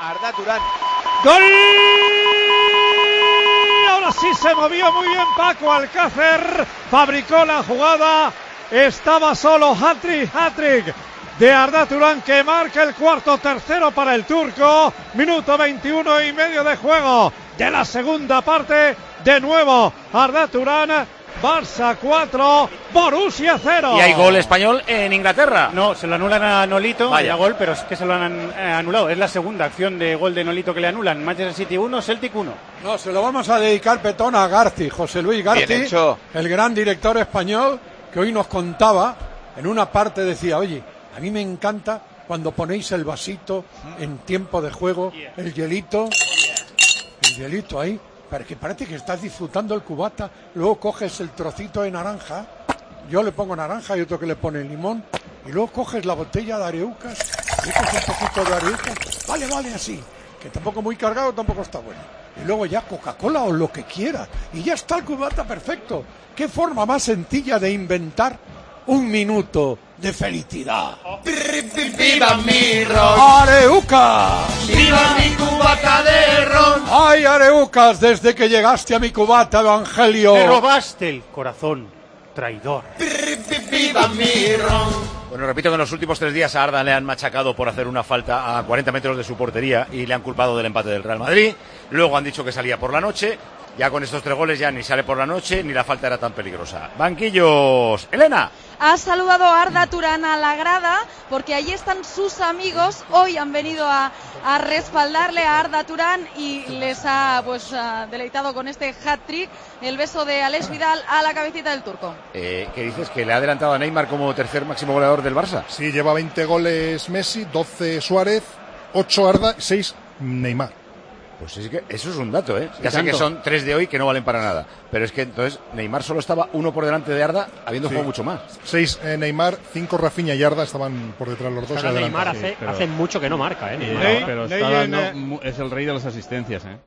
Arda Turán. ¡Gol! Ahora sí se movió muy bien Paco Alcácer, fabricó la jugada, estaba solo. Hat-trick de Arda Turán, que marca el cuarto tercero para el turco. Minuto 21 y medio de juego de la segunda parte. De nuevo Arda Turán. Barça 4, Borussia 0. ¿Y hay gol español en Inglaterra? No, se lo anulan a Nolito. Vaya. Vaya gol, pero es que se lo han anulado. Es la segunda acción de gol de Nolito que le anulan. Manchester City 1, Celtic 1. No, se lo vamos a dedicar, Petón, a Garci, José Luis Garci, el gran director español, que hoy nos contaba, en una parte decía, oye, a mí me encanta cuando ponéis el vasito en tiempo de juego, el hielito ahí, para que parece que estás disfrutando el cubata, luego coges el trocito de naranja, yo le pongo naranja y otro que le pone limón, y luego coges la botella de Areucas, le coges un poquito de Areucas, vale así, que tampoco muy cargado, tampoco está bueno, y luego ya Coca-Cola o lo que quieras, y ya está el cubata perfecto. ¿Qué forma más sencilla de inventar un minuto de felicidad? ¡Viva mi ron! ¡Areucas! ¡Viva mi cubata de ron! ¡Ay, Areucas! Desde que llegaste a mi cubata, Evangelio. Me robaste el corazón, traidor. ¡Viva mi ron! Bueno, repito que en los últimos 3 días a Arda le han machacado por hacer una falta a 40 metros de su portería y le han culpado del empate del Real Madrid. Luego han dicho que salía por la noche. Ya con estos 3 goles ya ni sale por la noche ni la falta era tan peligrosa. Banquillos, Elena. Ha saludado a Arda Turán a la grada porque allí están sus amigos. Hoy han venido a respaldarle a Arda Turán y les ha deleitado con este hat-trick. El beso de Alex Vidal a la cabecita del turco. ¿Qué dices? ¿Que le ha adelantado a Neymar como tercer máximo goleador del Barça? Sí, lleva 20 goles Messi, 12 Suárez, 8 Arda, 6 Neymar. Pues es que eso es un dato, ¿eh? Sí, Ya sé tanto. que son 3 de hoy que no valen para nada. Pero es que entonces Neymar solo estaba 1 por delante de Arda, habiendo jugado mucho más. 6 Neymar, 5 Rafinha y Arda estaban por detrás los dos. Neymar hace mucho que no marca, ¿eh? Neymar, pero está dando, es el rey de las asistencias, ¿eh?